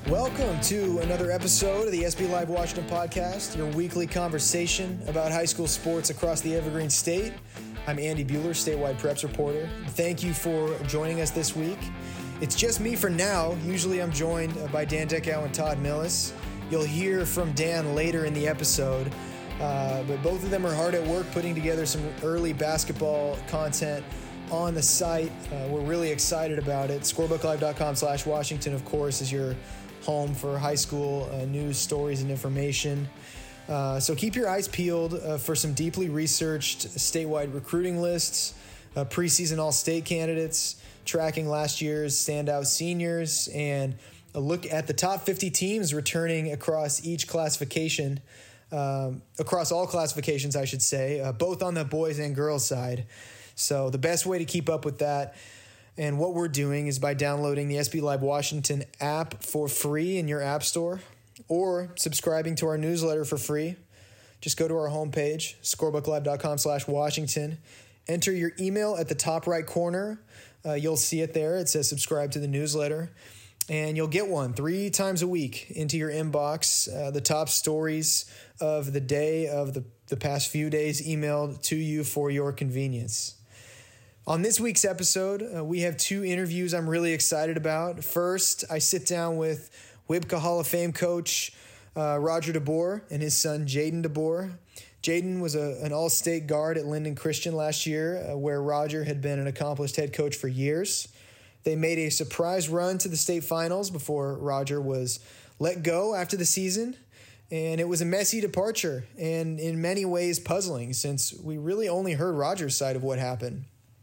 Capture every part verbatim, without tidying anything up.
Welcome to another episode of the S B Live Washington podcast, your weekly conversation about high school sports across the Evergreen State. I'm Andy Bueller, statewide preps reporter. Thank you for joining us this week. It's just me for now. Usually I'm joined by Dan Dickow and Todd Millis. You'll hear from Dan later in the episode, uh, but both of them are hard at work putting together some early basketball content on the site. Uh, we're really excited about it. scorebooklive.com slash Washington, of course, is your home for high school uh, news, stories, and information. Uh, so keep your eyes peeled uh, for some deeply researched statewide recruiting lists, uh, preseason all-state candidates, tracking last year's standout seniors, and a look at the top fifty teams returning across each classification, um, across all classifications, I should say, uh, both on the boys and girls side. So the best way to keep up with that and what we're doing is by downloading the S B Live Washington app for free in your app store or subscribing to our newsletter for free. Just go to our homepage, scorebooklive.com slash Washington. Enter your email at the top right corner. Uh, you'll see it there. It says subscribe to the newsletter. And you'll get one three times a week into your inbox. Uh, the top stories of the day, of the, the past few days, emailed to you for your convenience. On this week's episode, uh, we have two interviews I'm really excited about. First, I sit down with W I B C A Hall of Fame coach uh, Roger DeBoer and his son Jaden DeBoer. Jaden was a, an all-state guard at Linden Christian last year, uh, where Roger had been an accomplished head coach for years. They made a surprise run to the state finals before Roger was let go after the season. And it was a messy departure and in many ways puzzling, since we really only heard Roger's side of what happened.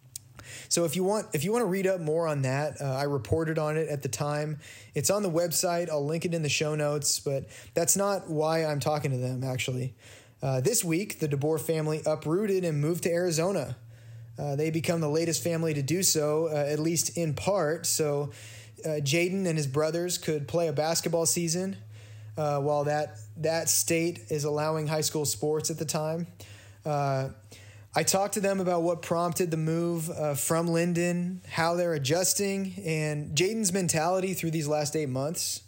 So if you want if you want to read up more on that, uh, I reported on it at the time. It's on the website. I'll link it in the show notes, but that's not why I'm talking to them, actually. Uh, this week, the DeBoer family uprooted and moved to Arizona. Uh, they become the latest family to do so, uh, at least in part, so uh, Jaden and his brothers could play a basketball season uh, while that, that state is allowing high school sports at the time. Uh I talked to them about what prompted the move uh, from Linden, how they're adjusting, and Jaden's mentality through these last eight months.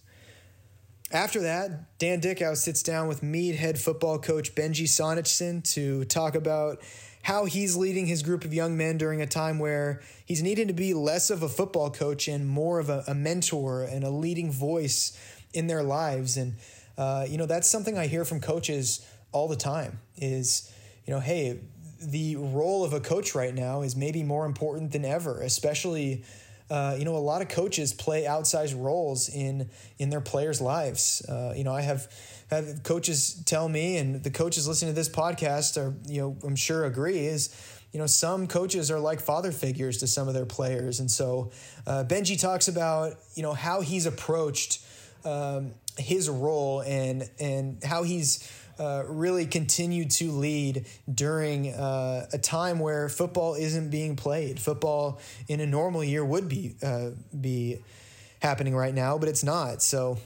After that, Dan Dickow sits down with Meade head football coach Benji Sonichson to talk about how he's leading his group of young men during a time where he's needing to be less of a football coach and more of a, a mentor and a leading voice in their lives. And, uh, you know, that's something I hear from coaches all the time is, you know, hey, the role of a coach right now is maybe more important than ever, especially, uh, you know, a lot of coaches play outsized roles in, in their players' lives. Uh, you know, I have, have coaches tell me, and the coaches listening to this podcast are, you know, I'm sure agree is, you know, some coaches are like father figures to some of their players. And so uh, Benji talks about, you know, how he's approached um, his role and, and how he's, Uh, really continued to lead during uh, a time where football isn't being played. Football in a normal year would be uh, be happening right now, but it's not. So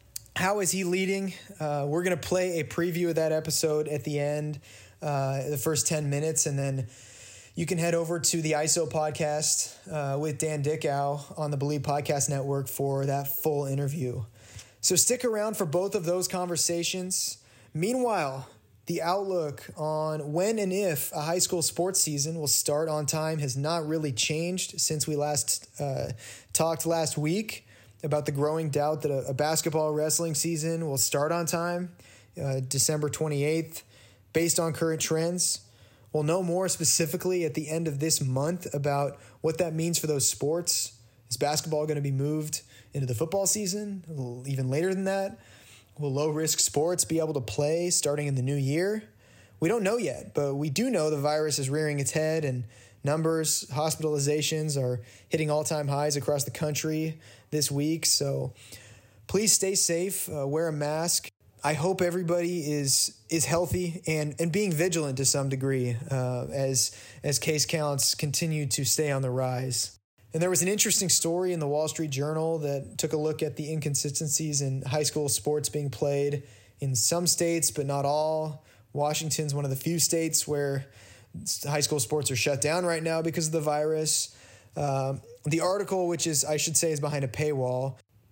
how is he leading? Uh, we're going to play a preview of that episode at the end, uh, the first ten minutes, and then you can head over to the I S O podcast uh, with Dan Dickow on the Believe Podcast Network for that full interview. So stick around for both of those conversations. Meanwhile, the outlook on when and if a high school sports season will start on time has not really changed since we last uh, talked last week about the growing doubt that a, a basketball wrestling season will start on time, uh, December twenty-eighth, based on current trends. We'll know more specifically at the end of this month about what that means for those sports. Is basketball going to be moved into the football season, even later than that? Will low-risk sports be able to play starting in the new year? We don't know yet, but we do know the virus is rearing its head and numbers, hospitalizations are hitting all-time highs across the country this week. So please stay safe, uh, wear a mask. I hope everybody is is healthy and, and being vigilant to some degree uh, as as case counts continue to stay on the rise. And there was an interesting story in the Wall Street Journal that took a look at the inconsistencies in high school sports being played in some states, but not all. Washington's one of the few states where high school sports are shut down right now because of the virus. Um, the article, which is, I should say, is behind a paywall,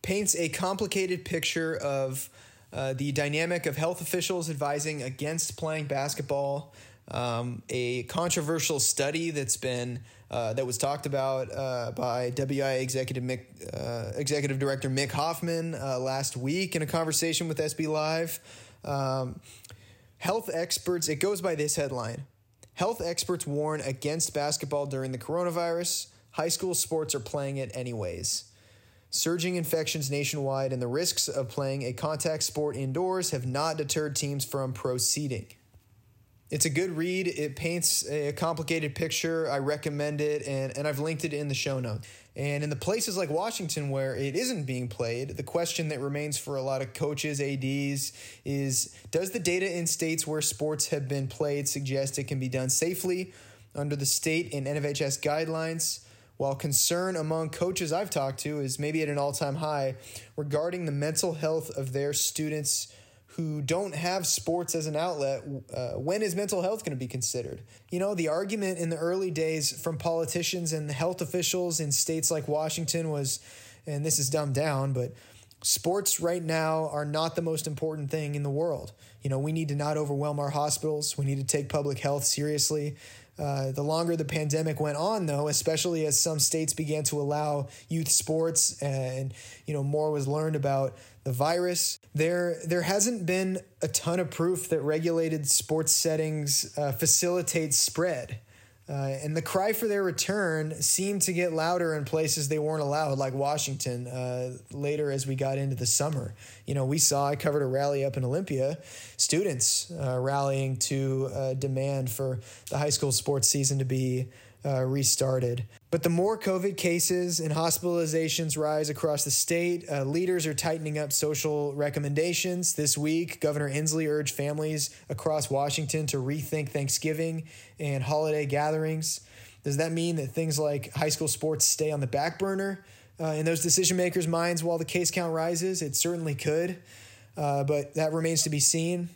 paints a complicated picture of uh, the dynamic of health officials advising against playing basketball, um, a controversial study that's been uh, that was talked about uh, by W I A Executive Mick, uh, Executive Director Mick Hoffman uh, last week in a conversation with S B Live. Um, health experts, it goes by this headline: Health experts warn against basketball during the coronavirus. High school sports are playing it anyways. Surging infections nationwide and the risks of playing a contact sport indoors have not deterred teams from proceeding. It's a good read. It paints a complicated picture. I recommend it, and, and I've linked it in the show notes. And in the places like Washington where it isn't being played, the question that remains for a lot of coaches, A Ds, is does the data in states where sports have been played suggest it can be done safely under the state and N F H S guidelines? While concern among coaches I've talked to is maybe at an all-time high regarding the mental health of their students who don't have sports as an outlet, uh, when is mental health going to be considered? You know, the argument in the early days from politicians and health officials in states like Washington was, and this is dumbed down, but sports right now are not the most important thing in the world. You know, we need to not overwhelm our hospitals. We need to take public health seriously. Uh, the longer the pandemic went on, though, especially as some states began to allow youth sports and, you know, more was learned about the virus, there there hasn't been a ton of proof that regulated sports settings uh, facilitate spread. Uh, and the cry for their return seemed to get louder in places they weren't allowed, like Washington, uh, later as we got into the summer. You know, we saw, I covered a rally up in Olympia, students uh, rallying to uh, demand for the high school sports season to be uh, restarted. But the more COVID cases and hospitalizations rise across the state, uh, leaders are tightening up social recommendations. This week, Governor Inslee urged families across Washington to rethink Thanksgiving and holiday gatherings. Does that mean that things like high school sports stay on the back burner uh, in those decision makers' minds while the case count rises? It certainly could, uh, but that remains to be seen.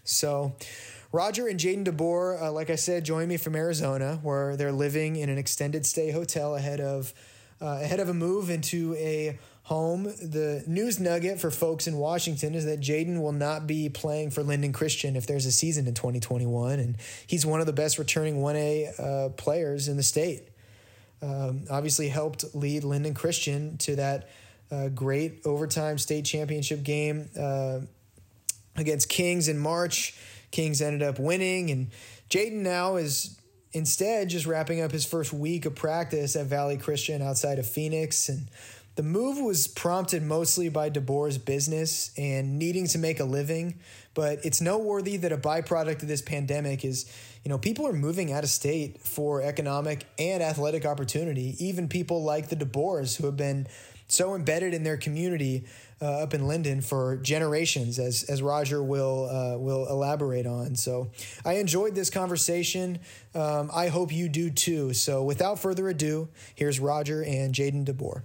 So Roger and Jaden DeBoer, uh, like I said, joined me from Arizona, where they're living in an extended stay hotel ahead of uh, ahead of a move into a home. The news nugget for folks in Washington is that Jaden will not be playing for Linden Christian if there's a season in twenty twenty-one, and he's one of the best returning one A uh, players in the state. Um, obviously helped lead Linden Christian to that uh, great overtime state championship game uh, against Kings in March. Kings ended up winning, and Jaden now is instead just wrapping up his first week of practice at Valley Christian outside of Phoenix. And the move was prompted mostly by DeBoer's business and needing to make a living, but it's noteworthy that a byproduct of this pandemic is, you know, people are moving out of state for economic and athletic opportunity, even people like the DeBoers who have been so embedded in their community uh, up in Linden for generations, as as Roger will uh, will elaborate on. So I enjoyed this conversation. Um, I hope you do too. So without further ado, here's Roger and Jaden DeBoer.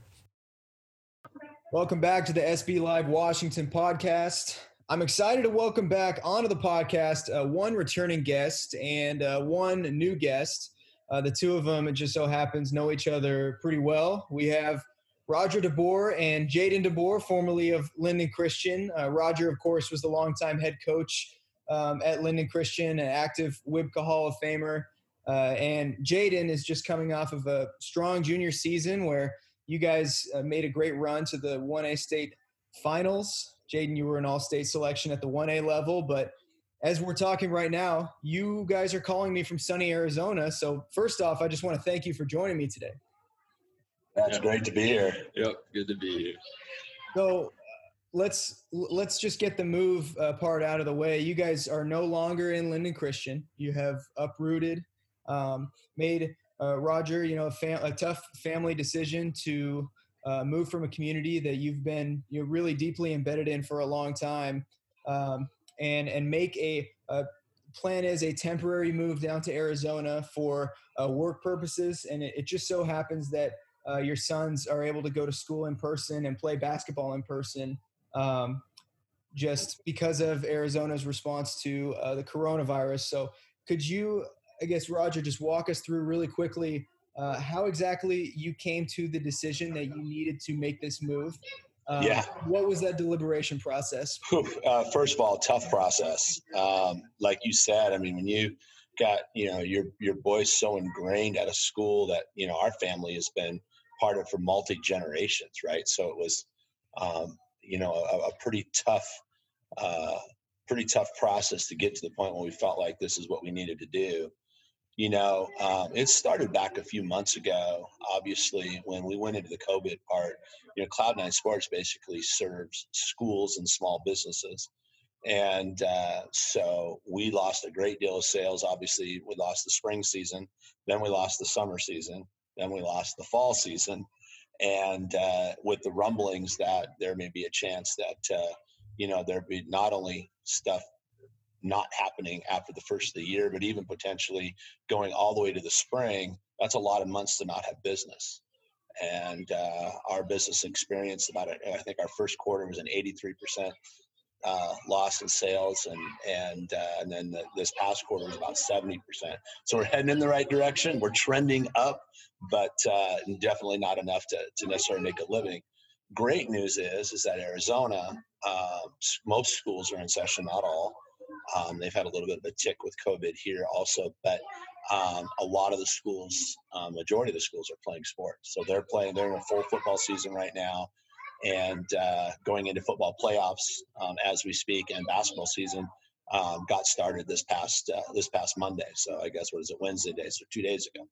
Welcome back to the S B Live Washington podcast. I'm excited to welcome back onto the podcast uh, one returning guest and uh, one new guest. Uh, the two of them, it just so happens, know each other pretty well. We have Roger DeBoer and Jaden DeBoer, formerly of Linden Christian. Uh, Roger, of course, was the longtime head coach um, at Linden Christian, an active W I B C A Hall of Famer. Uh, and Jaden is just coming off of a strong junior season where you guys uh, made a great run to the one A state finals. Jaden, you were an all-state selection at the one A level, but as we're talking right now, you guys are calling me from sunny Arizona. So first off, I just want to thank you for joining me today. That's great to be here. Yep, good to be here. So uh, let's let's just get the move uh, part out of the way. You guys are no longer in Linden Christian. You have uprooted, um, made uh, Roger, you know, a, fam- a tough family decision to uh, move from a community that you've been you know, really deeply embedded in for a long time, um, and and make a, a plan as a temporary move down to Arizona for uh, work purposes. And it, it just so happens that Uh, your sons are able to go to school in person and play basketball in person um, just because of Arizona's response to uh, the coronavirus. So could you, I guess, Roger, just walk us through really quickly uh, how exactly you came to the decision that you needed to make this move Um, yeah. What was that deliberation process? Uh, first of all, tough process. Um, like you said, I mean, when you got, you know, your, your boy's so ingrained at a school that, you know, our family has been part of for multi-generations, right? So it was, um, you know, a, a pretty tough, uh, pretty tough process to get to the point where we felt like this is what we needed to do. You know, um, it started back a few months ago. Obviously, when we went into the COVID part, you know, Cloud Nine Sports basically serves schools and small businesses. And uh, so we lost a great deal of sales. Obviously, we lost the spring season, then we lost the summer season, then we lost the fall season. And uh, with the rumblings that there may be a chance that, uh, you know, there'd be not only stuff not happening after the first of the year, but even potentially going all the way to the spring, that's a lot of months to not have business. And uh, our business experienced about it. I think our first quarter was an eighty-three percent uh, loss in sales, and and uh, and then the, this past quarter was about seventy percent. So we're heading in the right direction. We're trending up, but uh, definitely not enough to to necessarily make a living. Great news is is that Arizona, uh, most schools are in session, not all. Um, they've had a little bit of a tick with COVID here also, but um, a lot of the schools, um, majority of the schools are playing sports. So they're playing, they're in a full football season right now, and uh, going into football playoffs um, as we speak, and basketball season um, got started this past uh, this past Monday. So I guess, what is it, Wednesday day, so two days ago.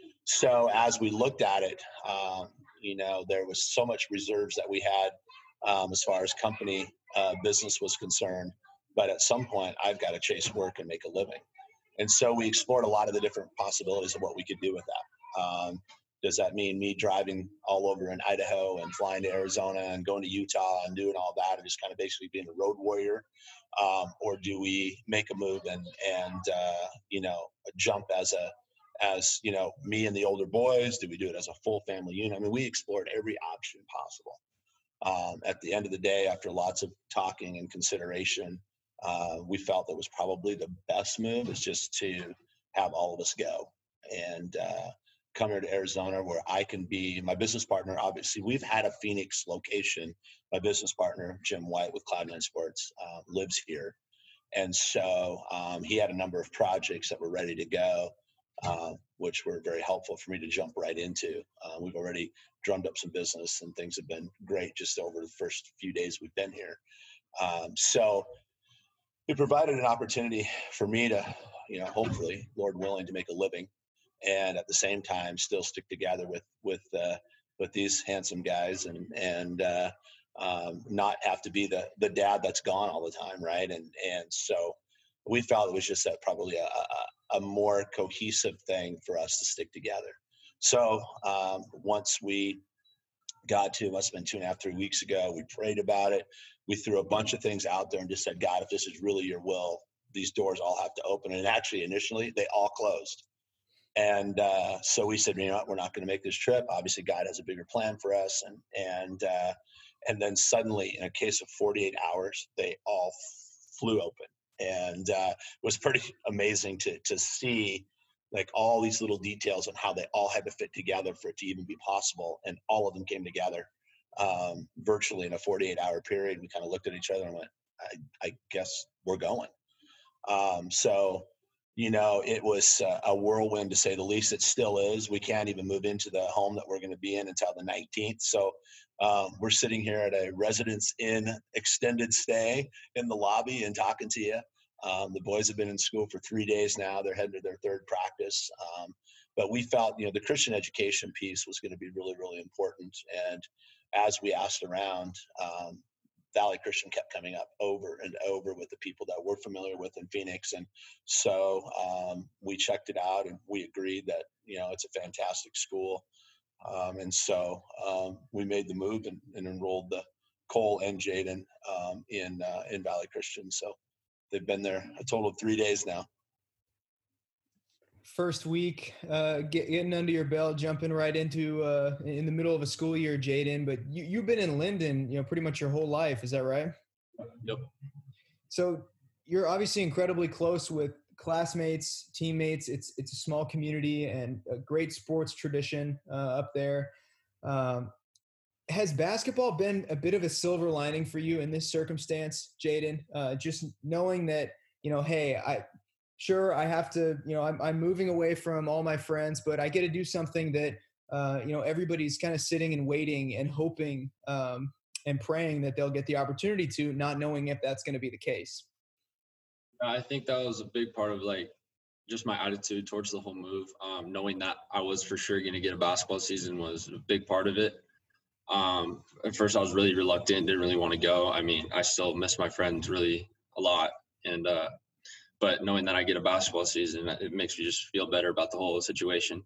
So as we looked at it, um, you know, there was so much reserves that we had um, as far as company uh, business was concerned. But at some point, I've got to chase work and make a living. And so we explored a lot of the different possibilities of what we could do with that. Um, does that mean me driving all over in Idaho and flying to Arizona and going to Utah and doing all that and just kind of basically being a road warrior? Um, or do we make a move and, and uh, you know, jump as a, as, you know, me and the older boys? Do we do it as a full family unit? I mean, we explored every option possible. Um, at the end of the day, after lots of talking and consideration, Uh, we felt that was probably the best move, is just to have all of us go and uh, come here to Arizona, where I can be my business partner. Obviously, we've had a Phoenix location. My business partner, Jim White with Cloud Nine Sports, uh, lives here. And so um, he had a number of projects that were ready to go, uh, which were very helpful for me to jump right into. Uh, we've already drummed up some business, and things have been great just over the first few days we've been here. Um, so it provided an opportunity for me to, you know, hopefully, Lord willing, to make a living, and at the same time still stick together with with uh, with these handsome guys, and and uh, um, not have to be the the dad that's gone all the time, right? And and so we felt it was just a, probably a, a, a more cohesive thing for us to stick together. So um, once we got to, must have been two and a half, three weeks ago, we prayed about it. We threw a bunch of things out there and just said, God, if this is really your will, these doors all have to open. And actually, initially, they all closed. And uh, so we said, you know what, we're not going to make this trip. Obviously, God has a bigger plan for us. And and uh, and then suddenly, in a case of forty-eight hours, they all flew open. And uh, it was pretty amazing to to see, like, all these little details on how they all had to fit together for it to even be possible. And all of them came together um, virtually in a forty-eight hour period. We kind of looked at each other and went, I, I guess we're going. Um, so, you know, it was uh, a whirlwind, to say the least. It still is. We can't even move into the home that we're going to be in until the nineteenth. So um, we're sitting here at a Residence Inn extended stay in the lobby and talking to you. Um, the boys have been in school for three days now. They're heading to their third practice. Um, but we felt, you know, the Christian education piece was going to be really, really important. And as we asked around, um, Valley Christian kept coming up over and over with the people that we're familiar with in Phoenix. And so um, we checked it out, and we agreed that, you know, it's a fantastic school. Um, and so um, we made the move and, and enrolled the Cole and Jaden um, in uh, in Valley Christian. So they've been there a total of three days now. First week, uh, get, getting under your belt, jumping right into uh, in the middle of a school year, Jaden. But you, you've been in Linden, you know, pretty much your whole life. Is that right? Yep. So you're obviously incredibly close with classmates, teammates. It's it's a small community and a great sports tradition uh, up there. Um, Has basketball been a bit of a silver lining for you in this circumstance, Jaden? Uh, just knowing that, you know, hey, I sure I have to, you know, I'm, I'm moving away from all my friends, but I get to do something that, uh, you know, everybody's kind of sitting and waiting and hoping um, and praying that they'll get the opportunity to, not knowing if that's going to be the case. I think that was a big part of like just my attitude towards the whole move. Um, knowing that I was for sure going to get a basketball season was a big part of it. Um, at first I was really reluctant, didn't really want to go. I mean, I still miss my friends really a lot. And, uh, but knowing that I get a basketball season, it makes me just feel better about the whole situation.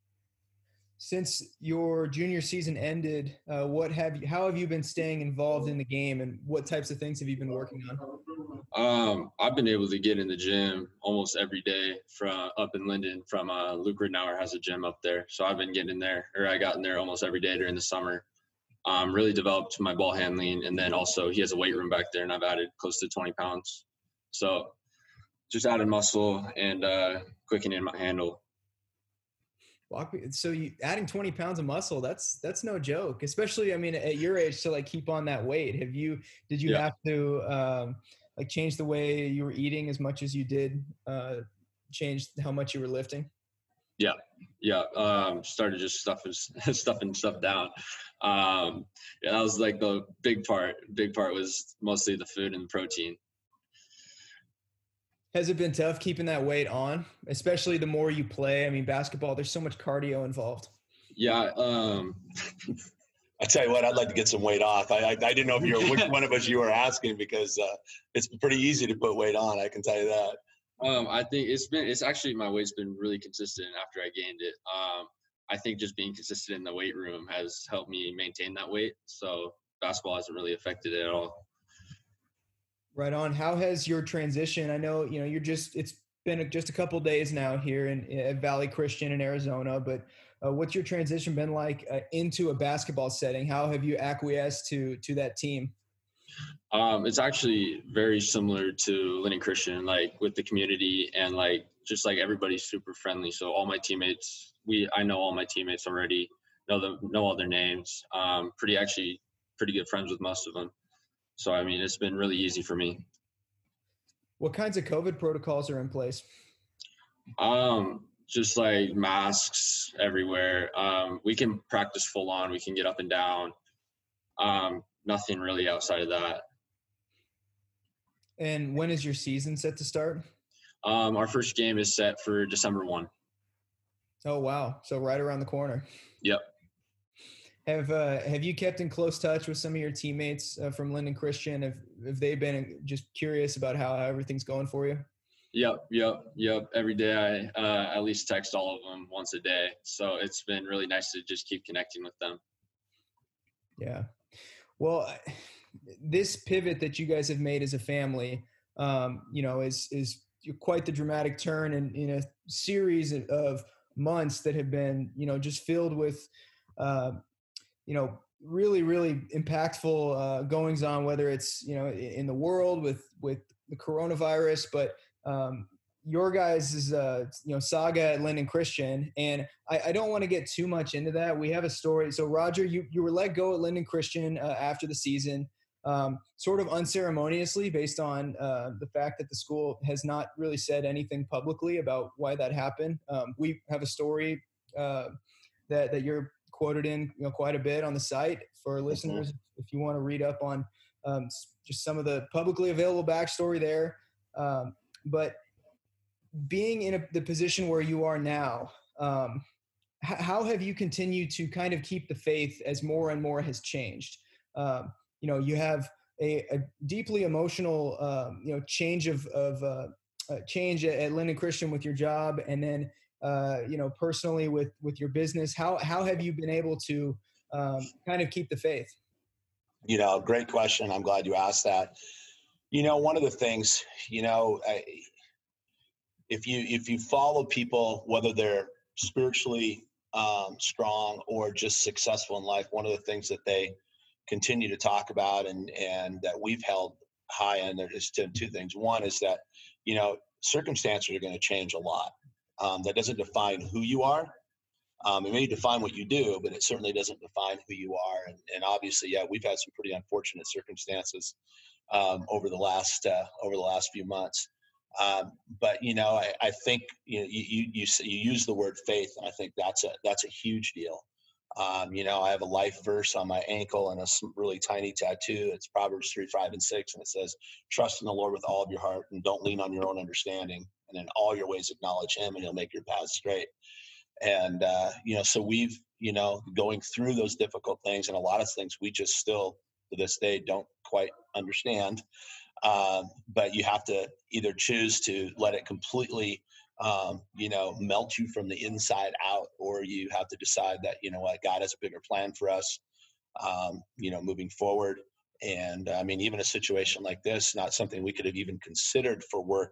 Since your junior season ended, uh, what have you, how have you been staying involved in the game, and what types of things have you been working on? Um, I've been able to get in the gym almost every day from up in Linden from, uh, Luke Ridnour has a gym up there. So I've been getting in there, or I got in there almost every day during the summer. Um, really developed my ball handling, and then also he has a weight room back there, and I've added close to twenty pounds. So just added muscle and uh, quickening my handle. Walk me, so you adding twenty pounds of muscle, that's that's no joke, especially, I mean, at your age, to like keep on that weight. Have you, did you yeah. have to um, like change the way you were eating as much as you did uh, change how much you were lifting? Yeah. Yeah. Um, started just stuffing, stuffing stuff down. Um, yeah, that was like the big part. Big part was mostly the food and the protein. Has it been tough keeping that weight on, especially the more you play? I mean, basketball, there's so much cardio involved. Yeah. Um, I tell you what, I'd like to get some weight off. I I, I didn't know if you were which one of us you were asking, because uh, it's pretty easy to put weight on. I can tell you that. Um, I think it's been, it's actually, my weight's been really consistent after I gained it. Um, I think just being consistent in the weight room has helped me maintain that weight. So basketball hasn't really affected it at all. Right on. How has your transition? I know, you know, you're just, it's been just a couple days now here in, at Valley Christian in Arizona, but uh, what's your transition been like uh, into a basketball setting? How have you acquiesced to, to that team? Um, it's actually very similar to Linden Christian, like with the community, and like just like everybody's super friendly. So all my teammates, we I know all my teammates already, know them, know all their names. Um, pretty actually pretty good friends with most of them. So I mean, it's been really easy for me. What kinds of COVID protocols are in place? Um, just like masks everywhere. Um, we can practice full on. We can get up and down. Um, nothing really outside of that. And when is your season set to start? Um, our first game is set for December first. Oh, wow. So right around the corner. Yep. Have uh, have you kept in close touch with some of your teammates uh, from Linden Christian? Have, have they been just curious about how everything's going for you? Yep, yep, yep. Every day I uh, at least text all of them once a day. So it's been really nice to just keep connecting with them. Yeah. Well, this pivot that you guys have made as a family, um, you know, is is quite the dramatic turn in, in a series of months that have been, you know, just filled with, uh, you know, really, really impactful uh, goings on, whether it's, you know, in the world with with the coronavirus, but um, your guys' uh, you know, saga at Linden Christian. And I, I don't want to get too much into that. We have a story. So Roger, you, you were let go at Linden Christian uh, after the season, um, sort of unceremoniously, based on uh, the fact that the school has not really said anything publicly about why that happened. Um, we have a story uh, that, that you're quoted in, you know, quite a bit on the site for listeners. Mm-hmm. If you want to read up on um, just some of the publicly available backstory there. Um, but being in a, the position where you are now, um, h- how have you continued to kind of keep the faith as more and more has changed? Um, you know, you have a, a deeply emotional, um, you know, change of, of uh, uh, change at, at Linden Christian with your job, and then, uh, you know, personally with, with your business. How, how have you been able to um, kind of keep the faith? You know, great question. I'm glad you asked that. You know, one of the things, you know, I, if you if you follow people, whether they're spiritually um, strong or just successful in life, one of the things that they continue to talk about and and that we've held high in there is two, two things. One is that, you know, circumstances are going to change a lot. Um, that doesn't define who you are, Um, it may define what you do, but it certainly doesn't define who you are. And, and obviously, yeah, we've had some pretty unfortunate circumstances um, over the last uh, over the last few months. Um, but you know, I, I think you know you, you you you use the word faith, and I think that's a that's a huge deal. Um, you know, I have a life verse on my ankle and a really tiny tattoo. It's Proverbs three, five, and six, and it says, "Trust in the Lord with all of your heart, and don't lean on your own understanding. And in all your ways acknowledge Him, and He'll make your path straight." And uh, you know, so we've you know going through those difficult things, and a lot of things we just still to this day don't quite understand. Um, but you have to either choose to let it completely, um, you know, melt you from the inside out, or you have to decide that, you know what, God has a bigger plan for us, um, you know, moving forward. And I mean, even a situation like this, not something we could have even considered for work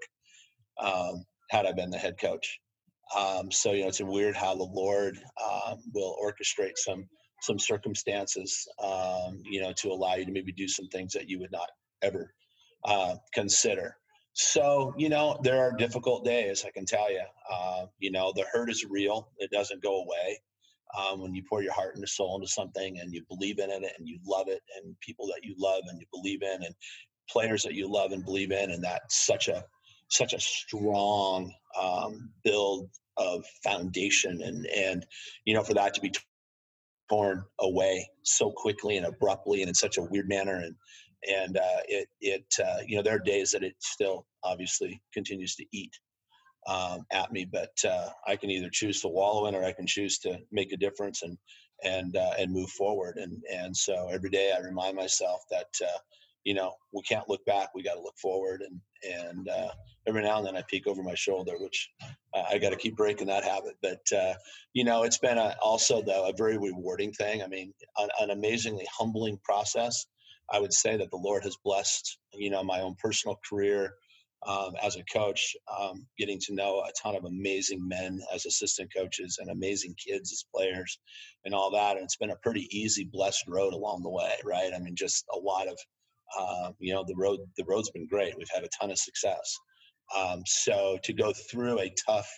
um, had I been the head coach. Um, so, you know, it's weird how the Lord um, will orchestrate some some circumstances, um, you know, to allow you to maybe do some things that you would not ever uh, consider. So, you know, there are difficult days, I can tell you. Uh, you know, the hurt is real. It doesn't go away. Um, when you pour your heart and your soul into something and you believe in it and you love it, and people that you love and you believe in, and players that you love and believe in, and that's such a such a strong um, build of foundation, and and you know, for that to be torn away so quickly and abruptly and in such a weird manner, and and uh, it it uh, you know, there are days that it still obviously continues to eat um, at me, but uh, I can either choose to wallow in, or I can choose to make a difference and and uh, and move forward. And and so every day I remind myself that uh, you know, we can't look back; we got to look forward. And and uh, every now and then I peek over my shoulder, which uh, I got to keep breaking that habit. But uh, you know, it's been a, also though a very rewarding thing. I mean, an, an amazingly humbling process. I would say that the Lord has blessed, you know, my own personal career um, as a coach, um, getting to know a ton of amazing men as assistant coaches and amazing kids as players and all that. And it's been a pretty easy, blessed road along the way, right? I mean, just a lot of, uh, you know, the road, the road's been great. We've had a ton of success. Um, so to go through a tough,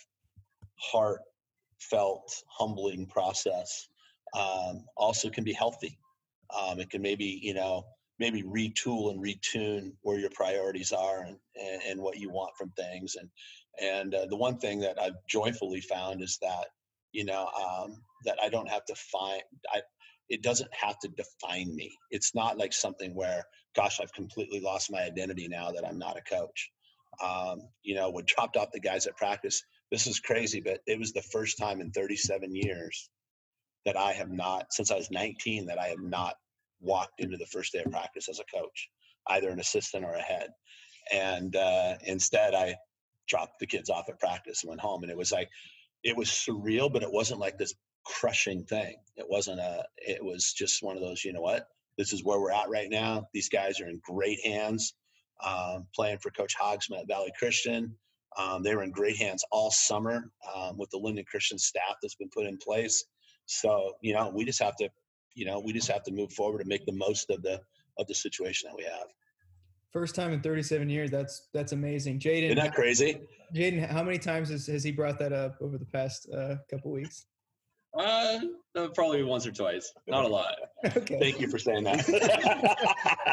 heartfelt, humbling process um, also can be healthy. Um, it can maybe, you know, maybe retool and retune where your priorities are, and, and, and what you want from things. And, and uh, the one thing that I've joyfully found is that, you know, um, that I don't have to find, I, it doesn't have to define me. It's not like something where, gosh, I've completely lost my identity now that I'm not a coach. Um, you know, when dropped off the guys at practice, this is crazy, but it was the first time in thirty-seven years that I have not, since I was nineteen, that I have not walked into the first day of practice as a coach, either an assistant or a head. And uh, instead, I dropped the kids off at practice and went home. And it was like, it was surreal, but it wasn't like this crushing thing. It wasn't a, it was just one of those, you know what, this is where we're at right now. These guys are in great hands, um, playing for Coach Hogsman at Valley Christian. Um, they were in great hands all summer um, with the Linden Christian staff that's been put in place. So, you know, we just have to, you know, we just have to move forward and make the most of the, of the situation that we have. First time in thirty-seven years. That's, that's amazing. Jaden, isn't that crazy? Jaden, how many times has, has he brought that up over the past uh, couple weeks? Uh, probably once or twice. Not a lot. Okay. Thank you for saying that.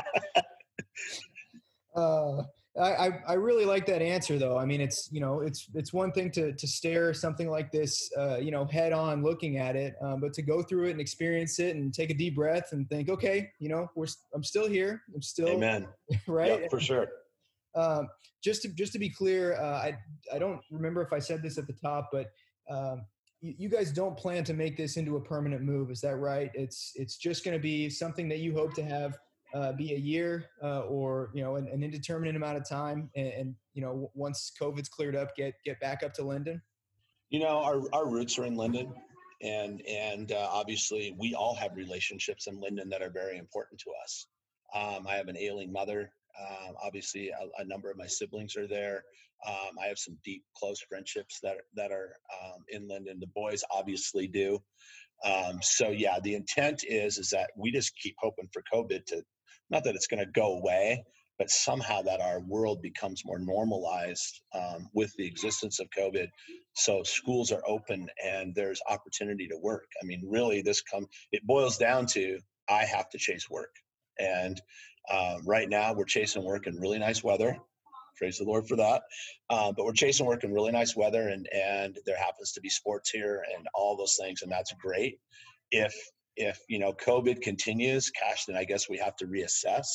uh, I, I really like that answer, though. I mean, it's, you know, it's it's one thing to to stare something like this, uh, you know, head on looking at it, um, but to go through it and experience it and take a deep breath and think, okay, you know, we're I'm still here. I'm still Amen. Right. Yep, for sure. Um, just to just to be clear, uh, I I don't remember if I said this at the top, but um, you, you guys don't plan to make this into a permanent move. Is that right? It's it's just going to be something that you hope to have uh, be a year uh, or, you know, an, an indeterminate amount of time. And, and, you know, once COVID's cleared up, get, get back up to Linden. You know, our, our roots are in Linden, and, and uh, obviously we all have relationships in Linden that are very important to us. Um, I have an ailing mother. Um, obviously a, a number of my siblings are there. Um, I have some deep, close friendships that, that are um, in Linden. The boys obviously do. Um, so yeah, the intent is, is that we just keep hoping for COVID to, not that it's going to go away, but somehow that our world becomes more normalized um, with the existence of COVID. So schools are open and there's opportunity to work. I mean, really, this come it boils down to I have to chase work, and um, right now we're chasing work in really nice weather. Praise the Lord for that. Uh, but we're chasing work in really nice weather, and and there happens to be sports here and all those things, and that's great. If if you know COVID continues, gosh, then I guess we have to reassess.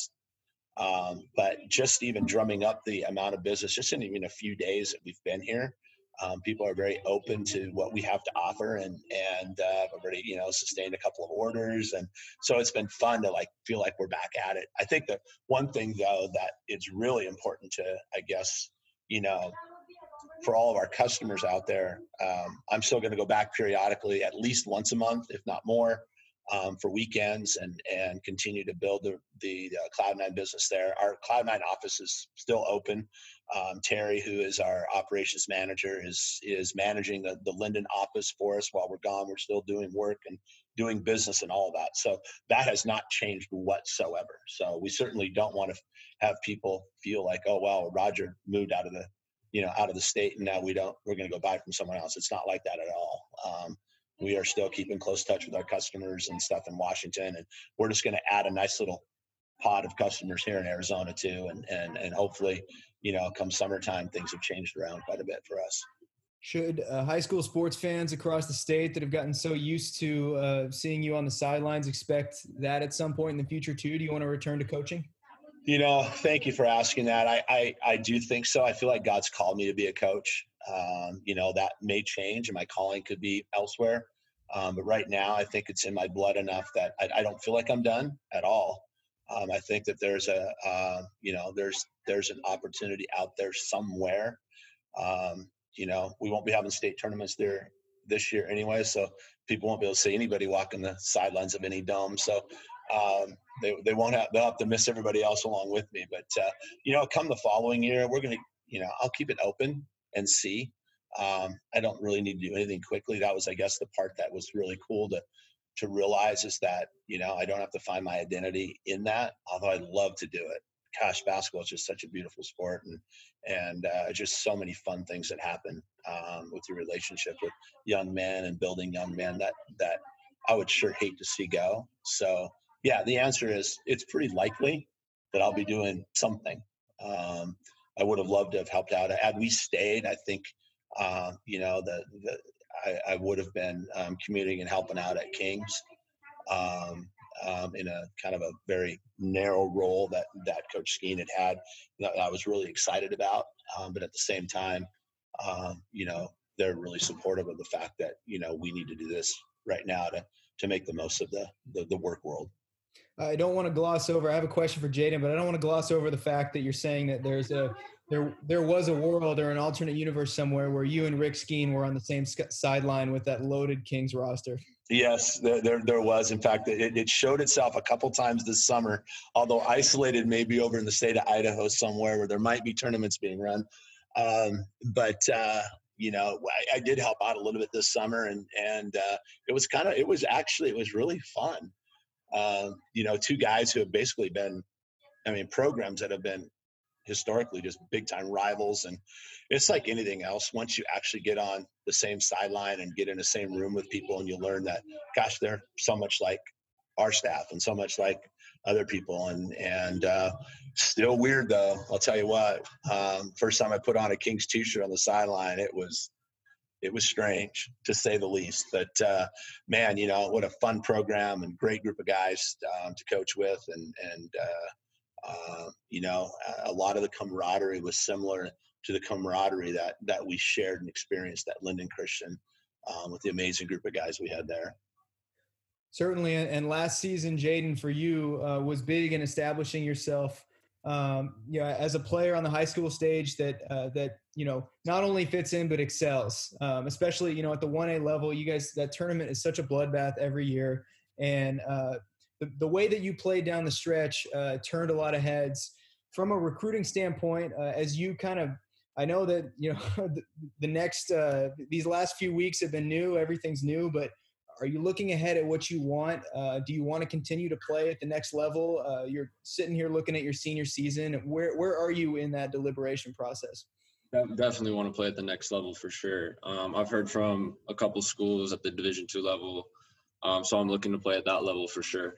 Um, but just even drumming up the amount of business, just in even a few days that we've been here, um, people are very open to what we have to offer, and and uh, I've already you know sustained a couple of orders, and so it's been fun to like feel like we're back at it. I think that one thing though that it's really important to, I guess, you know, for all of our customers out there, um, I'm still going to go back periodically, at least once a month, if not more. Um, for weekends and and continue to build the the uh, Cloud nine business there. Our Cloud nine office is still open. Um, Terry, who is our operations manager, is is managing the, the Linden office for us while we're gone. We're still doing work and doing business and all of that. So that has not changed whatsoever. So we certainly don't want to have people feel like, oh, well, Roger moved out of the, you know, out of the state and now we don't, we're going to go buy from someone else. It's not like that at all. Um, We are still keeping close touch with our customers and stuff in Washington, and we're just going to add a nice little pod of customers here in Arizona too, and and and hopefully, you know, come summertime, things have changed around quite a bit for us. Should uh, high school sports fans across the state that have gotten so used to uh, seeing you on the sidelines expect that at some point in the future too? Do you want to return to coaching? You know, thank you for asking that. I I, I do think so. I feel like God's called me to be a coach. Um, you know, that may change, and my calling could be elsewhere. Um, but right now, I think it's in my blood enough that I, I don't feel like I'm done at all. Um, I think that there's a, uh, you know, there's there's an opportunity out there somewhere. Um, you know, we won't be having state tournaments there this year anyway, so people won't be able to see anybody walking the sidelines of any dome. So um, they they won't have they'll have to miss everybody else along with me. But uh, you know, come the following year, we're gonna, you know, I'll keep it open and see. Um, I don't really need to do anything quickly. That was, I guess, the part that was really cool to to realize is that, you know, I don't have to find my identity in that, although I love to do it. Gosh, basketball is just such a beautiful sport, and and uh, just so many fun things that happen um, with your relationship with young men and building young men that that I would sure hate to see go. So yeah, the answer is it's pretty likely that I'll be doing something. Um, I would have loved to have helped out. Had we stayed, I think. Uh, you know, the, the I, I would have been um, commuting and helping out at Kings um, um, in a kind of a very narrow role that that Coach Skeen had had that I was really excited about. Um, but at the same time, um, you know, they're really supportive of the fact that, you know, we need to do this right now to to make the most of the the, the work world. I don't want to gloss over. I have a question for Jaden, but I don't want to gloss over the fact that you're saying that there's a there there was a world or an alternate universe somewhere where you and Rick Skeen were on the same sideline with that loaded Kings roster. Yes, there there, there was. In fact, it, it showed itself a couple times this summer, although isolated maybe over in the state of Idaho somewhere where there might be tournaments being run. Um, but uh, you know, I, I did help out a little bit this summer, and and uh, it was kind of it was actually it was really fun. Uh, you know, two guys who have basically been, I mean, programs that have been historically just big time rivals. And it's like anything else. Once you actually get on the same sideline and get in the same room with people, and you learn that, gosh, they're so much like our staff and so much like other people. And, and uh, still weird though. I'll tell you what, um, first time I put on a Kings t-shirt on the sideline, it was, it was strange to say the least, but uh, man, you know, what a fun program and great group of guys um, to coach with. And, and uh, uh, you know, a lot of the camaraderie was similar to the camaraderie that, that we shared and experienced at Linden Christian um, with the amazing group of guys we had there. Certainly. And last season, Jaden, for you uh, was big in establishing yourself Um, you know, as a player on the high school stage that, uh, that, you know, not only fits in, but excels, um, especially, you know, at the one A level. You guys, that tournament is such a bloodbath every year. And uh, the, the way that you played down the stretch uh, turned a lot of heads. From a recruiting standpoint, uh, as you kind of, I know that, you know, the, the next, uh, these last few weeks have been new, everything's new, but are you looking ahead at what you want? Uh, do you want to continue to play at the next level? Uh, you're sitting here looking at your senior season. Where where are you in that deliberation process? Definitely want to play at the next level for sure. Um, I've heard from a couple schools at the Division two level, um, so I'm looking to play at that level for sure.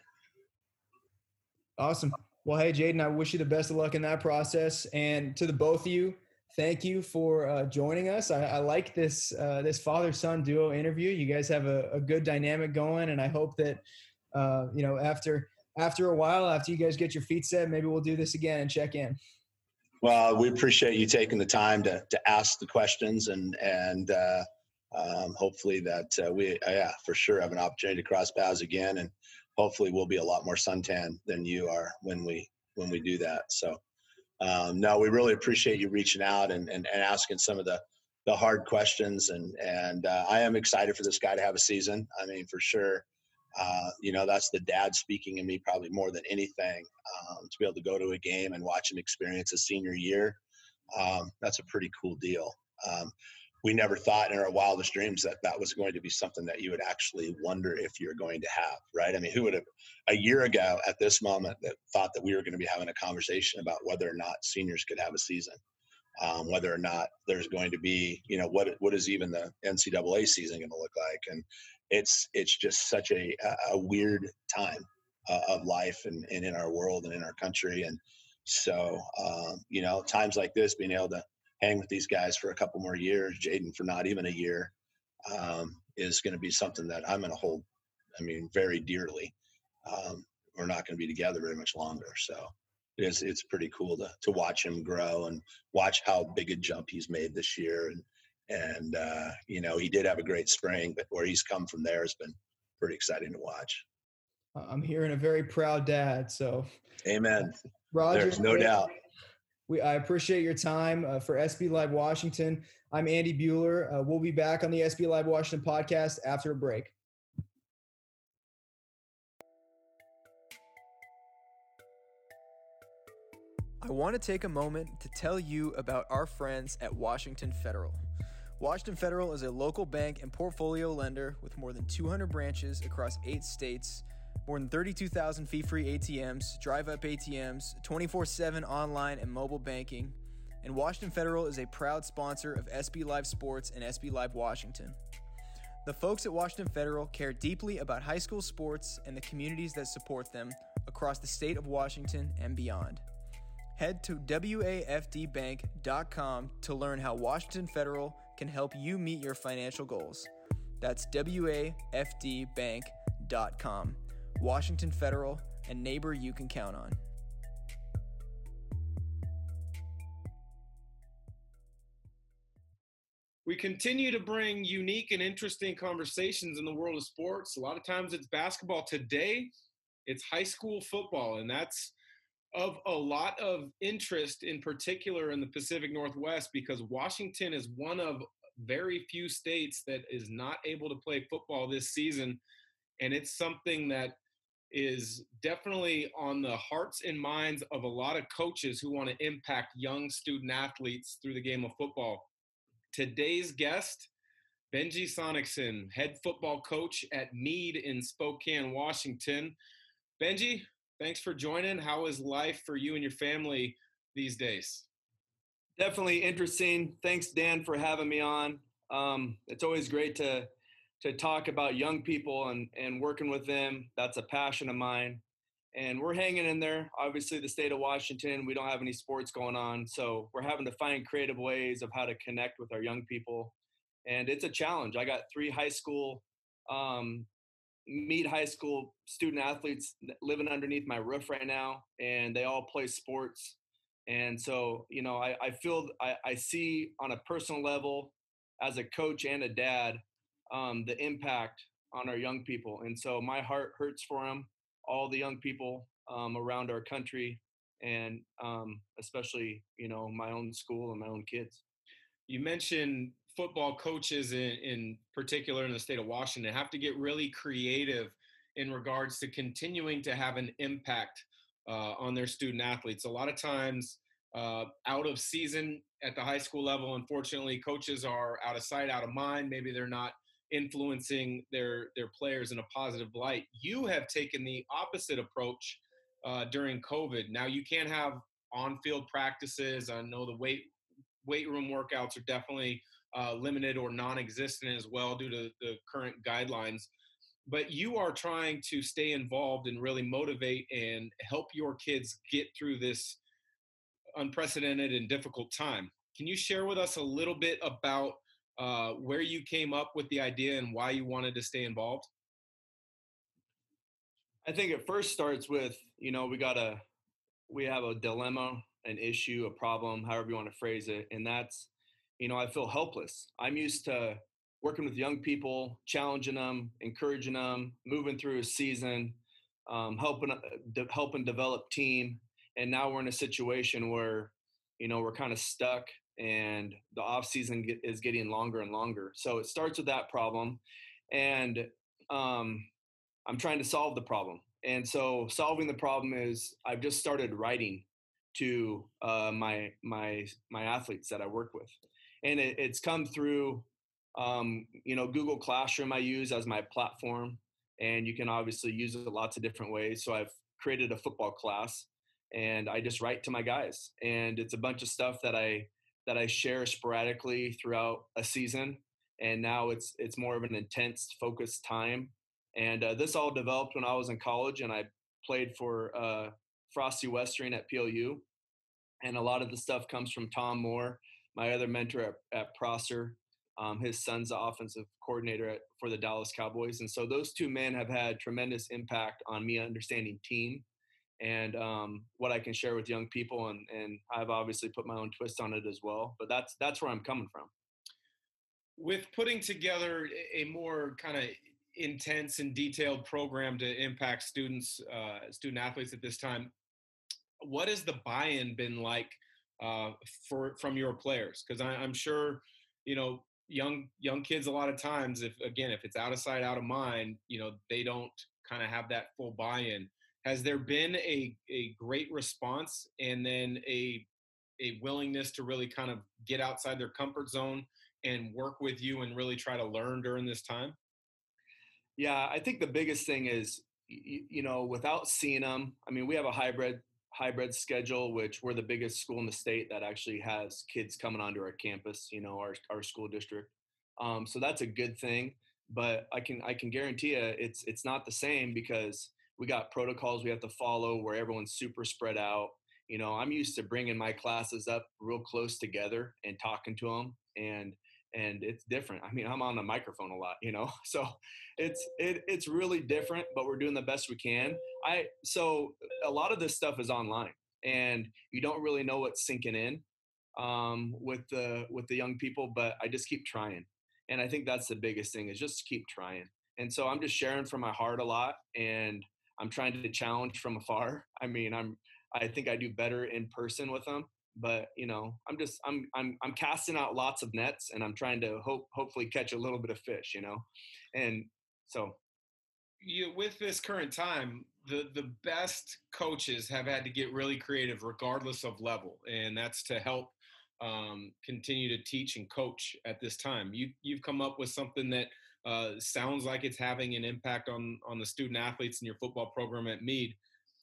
Awesome. Well, hey, Jaden, I wish you the best of luck in that process. And to the both of you, thank you for uh, joining us. I, I like this uh, this father-son duo interview. You guys have a, a good dynamic going, and I hope that uh, you know after after a while, after you guys get your feet set, maybe we'll do this again and check in. Well, we appreciate you taking the time to to ask the questions, and and uh, um, hopefully that uh, we uh, yeah for sure have an opportunity to cross paths again, and hopefully we'll be a lot more suntan than you are when we when we do that. So um, no, we really appreciate you reaching out and and, and asking some of the the hard questions, and and uh, I am excited for this guy to have a season. I mean, for sure. Uh, you know, that's the dad speaking in me probably more than anything, um, to be able to go to a game and watch him experience a senior year. Um, that's a pretty cool deal. Um, we never thought in our wildest dreams that that was going to be something that you would actually wonder if you're going to have, right? I mean, who would have a year ago at this moment that thought that we were going to be having a conversation about whether or not seniors could have a season, um, whether or not there's going to be, you know, what what is even the N C double A season going to look like? And it's it's just such a a weird time uh, of life and, and in our world and in our country. And so, um, you know, times like this, being able to hang with these guys for a couple more years, Jaden for not even a year, um, is going to be something that I'm going to hold, I mean, very dearly. Um, we're not going to be together very much longer. So it's, it's pretty cool to, to watch him grow and watch how big a jump he's made this year. And, And, uh, you know, he did have a great spring, but where he's come from there has been pretty exciting to watch. I'm hearing a very proud dad. So, amen. Roger, there's no doubt. We, I appreciate your time uh, for S B Live Washington. I'm Andy Bueller. Uh, we'll be back on the S B Live Washington podcast after a break. I want to take a moment to tell you about our friends at Washington Federal. Washington Federal is a local bank and portfolio lender with more than two hundred branches across eight states, more than thirty-two thousand fee-free A T Ms, drive-up A T Ms, twenty-four seven online and mobile banking, and Washington Federal is a proud sponsor of S B Live Sports and S B Live Washington. The folks at Washington Federal care deeply about high school sports and the communities that support them across the state of Washington and beyond. Head to W A F D bank dot com to learn how Washington Federal can help you meet your financial goals. That's W A F D bank dot com. Washington Federal, a neighbor you can count on. We continue to bring unique and interesting conversations in the world of sports. A lot of times it's basketball. Today, it's high school football, and that's of a lot of interest, in particular in the Pacific Northwest, because Washington is one of very few states that is not able to play football this season. And it's something that is definitely on the hearts and minds of a lot of coaches who want to impact young student athletes through the game of football. Today's guest, Benji Sonicson, head football coach at Meade in Spokane, Washington. Benji, thanks for joining. How is life for you and your family these days? Definitely interesting. Thanks, Dan, for having me on. Um, it's always great to to talk about young people and, and working with them. That's a passion of mine. And we're hanging in there. Obviously, the state of Washington, we don't have any sports going on. So we're having to find creative ways of how to connect with our young people. And it's a challenge. I got three high school um, Meade high school student athletes living underneath my roof right now, and they all play sports. And so, you know, I, I feel, I, I see on a personal level as a coach and a dad, um, the impact on our young people. And so my heart hurts for them, all the young people um, around our country, and um, especially, you know, my own school and my own kids. You mentioned football coaches in, in particular in the state of Washington have to get really creative in regards to continuing to have an impact uh, on their student athletes. A lot of times uh, out of season at the high school level, unfortunately, coaches are out of sight, out of mind. Maybe they're not influencing their their players in a positive light. You have taken the opposite approach uh, during COVID. Now you can't have on-field practices. I know the weight weight room workouts are definitely uh, limited or non-existent as well due to the current guidelines. But you are trying to stay involved and really motivate and help your kids get through this unprecedented and difficult time. Can you share with us a little bit about uh, where you came up with the idea and why you wanted to stay involved? I think it first starts with, you know, we got a, we have a dilemma, an issue, a problem, however you want to phrase it. And that's, you know, I feel helpless. I'm used to working with young people, challenging them, encouraging them, moving through a season, um, helping, de- helping develop team. And now we're in a situation where, you know, we're kind of stuck and the off season get, is getting longer and longer. So it starts with that problem. And um, I'm trying to solve the problem. And so solving the problem is I've just started writing to uh, my my my athletes that I work with, and it, it's come through um, you know Google Classroom I use as my platform, and you can obviously use it lots of different ways. So I've created a football class, and I just write to my guys, and it's a bunch of stuff that I that I share sporadically throughout a season, and now it's it's more of an intense, focused time. And uh, this all developed when I was in college, and I played for uh, Frosty Westering at P L U. And a lot of the stuff comes from Tom Moore, my other mentor at, at Prosser. Um, his son's the offensive coordinator at, for the Dallas Cowboys. And so those two men have had tremendous impact on me understanding team and um, what I can share with young people. And, and I've obviously put my own twist on it as well. But that's that's where I'm coming from. With putting together a more kind of intense and detailed program to impact students, uh, student athletes at this time, what has the buy-in been like uh, for from your players? Because I'm sure, you know, young young kids a lot of times, if again, if it's out of sight, out of mind, you know, they don't kind of have that full buy-in. Has there been a a great response and then a a willingness to really kind of get outside their comfort zone and work with you and really try to learn during this time? Yeah, I think the biggest thing is, you, you know, without seeing them, I mean, we have a hybrid hybrid schedule, which we're the biggest school in the state that actually has kids coming onto our campus, you know, our, our school district. Um, so that's a good thing, but I can, I can guarantee you it's, it's not the same because we got protocols we have to follow where everyone's super spread out. You know, I'm used to bringing my classes up real close together and talking to them, and and it's different. I mean, I'm on the microphone a lot, you know, so it's it, it's really different, but we're doing the best we can. I so a lot of this stuff is online, and you don't really know what's sinking in um, with the with the young people, but I just keep trying, and I think that's the biggest thing is just keep trying. And so I'm just sharing from my heart a lot, and I'm trying to challenge from afar. I mean, I'm I think I do better in person with them, but you know, I'm just I'm I'm I'm casting out lots of nets, and I'm trying to hope hopefully catch a little bit of fish, you know, and so. You, with this current time, the the best coaches have had to get really creative, regardless of level, and that's to help um, continue to teach and coach at this time. You you've come up with something that uh, sounds like it's having an impact on on the student athletes in your football program at Meade.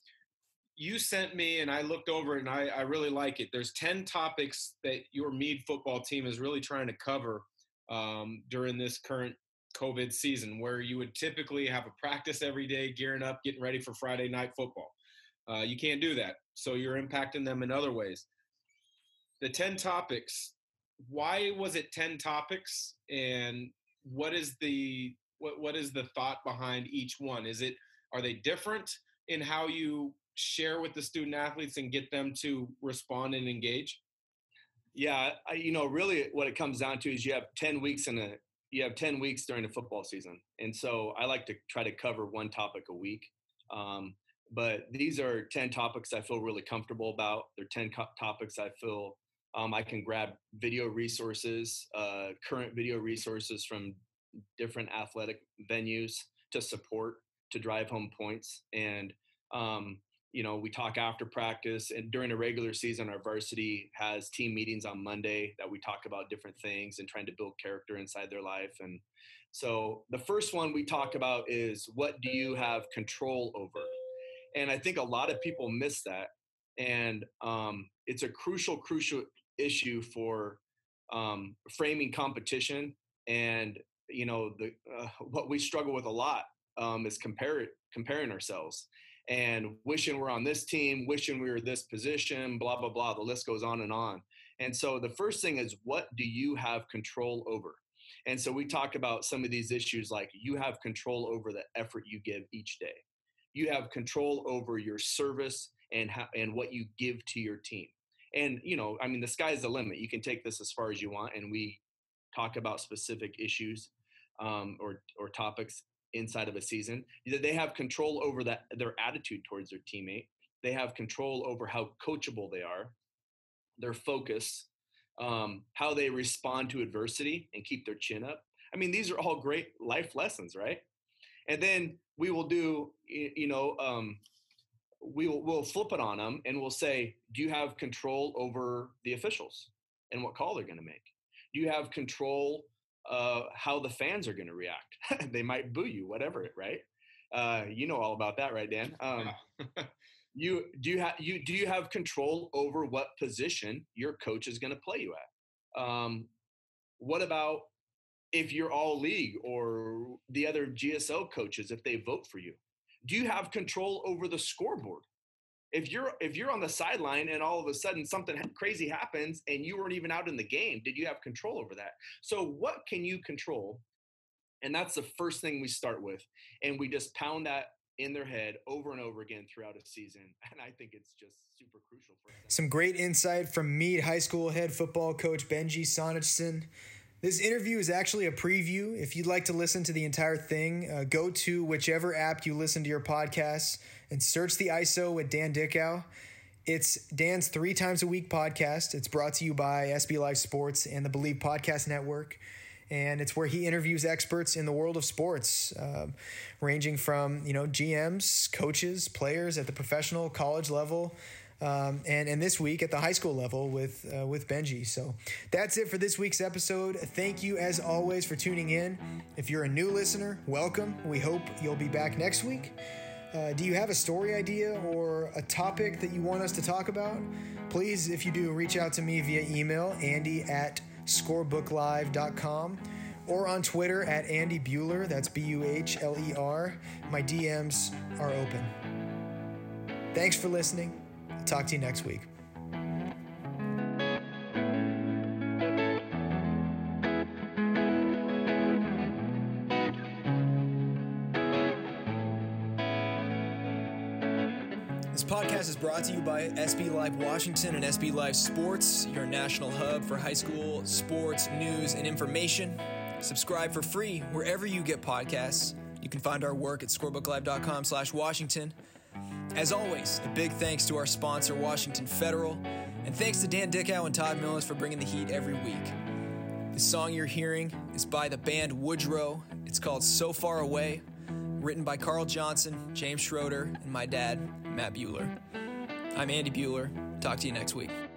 You sent me, and I looked over it, and I, I really like it. There's ten topics that your Meade football team is really trying to cover um, during this current COVID season, where you would typically have a practice every day, gearing up, getting ready for Friday night football. Uh, you can't do that, so you're impacting them in other ways. The ten topics, why was it ten topics, and what is the what what is the thought behind each one? Is it are they different in how you share with the student athletes and get them to respond and engage? Yeah, I, you know, really what it comes down to is you have ten weeks in a you have ten weeks during the football season. And so I like to try to cover one topic a week. Um, but these are ten topics I feel really comfortable about. They're ten co- topics I feel um, I can grab video resources, uh, current video resources from different athletic venues to support, to drive home points. And um, you know, we talk after practice, and during a regular season, our varsity has team meetings on Monday that we talk about different things and trying to build character inside their life. And so the first one we talk about is, what do you have control over? And I think a lot of people miss that. And um, it's a crucial, crucial issue for um, framing competition. And, you know, the uh, what we struggle with a lot um, is compare, comparing ourselves and wishing we're on this team, wishing we were this position, blah, blah, blah. The list goes on and on. And so the first thing is, what do you have control over? And so we talk about some of these issues, like you have control over the effort you give each day. You have control over your service and how, and what you give to your team. And, you know, I mean, the sky's the limit. You can take this as far as you want. And we talk about specific issues um, or, or topics inside of a season. They have control over that, their attitude towards their teammate. They have control over how coachable they are, their focus, um, how they respond to adversity and keep their chin up. I mean, these are all great life lessons, right? And then we will do, you know, um, we will we'll flip it on them and we'll say, do you have control over the officials and what call they're going to make? Do you have control uh, how the fans are going to react? They might boo you, whatever, right? Uh, you know all about that, right, Dan? Um, yeah. you do you have you do you have control over what position your coach is going to play you at? Um, what about if you're all league or the other G S O coaches, if they vote for you? Do you have control over the scoreboard? If you're if you're on the sideline and all of a sudden something crazy happens and you weren't even out in the game, did you have control over that? So what can you control? And that's the first thing we start with. And we just pound that in their head over and over again throughout a season. And I think it's just super crucial for them. Some great insight from Meade High School head football coach Benji Sonnachson. This interview is actually a preview. If you'd like to listen to the entire thing, uh, go to whichever app you listen to your podcasts and search the I S O with Dan Dickau. It's Dan's three times a week podcast. It's brought to you by S B Live Sports and the Believe Podcast Network. And it's where he interviews experts in the world of sports, uh, ranging from, you know, G Ms, coaches, players at the professional college level, Um, and, and this week at the high school level with uh, with Benji. So that's it for this week's episode. Thank you, as always, for tuning in. If you're a new listener, welcome. We hope you'll be back next week. Uh, do you have a story idea or a topic that you want us to talk about? Please, if you do, reach out to me via email, Andy at scorebooklive dot com, or on Twitter at Andy Buhler. That's B U H L E R. My D Ms are open. Thanks for listening. Talk to you next week. This podcast is brought to you by S B Live Washington and S B Live Sports, your national hub for high school sports, news, and information. Subscribe for free wherever you get podcasts. You can find our work at scorebooklive.com slash Washington. As always, a big thanks to our sponsor, Washington Federal, and thanks to Dan Dickau and Todd Millis for bringing the heat every week. The song you're hearing is by the band Woodrow. It's called So Far Away, written by Carl Johnson, James Schroeder, and my dad, Matt Buhler. I'm Andy Buhler. Talk to you next week.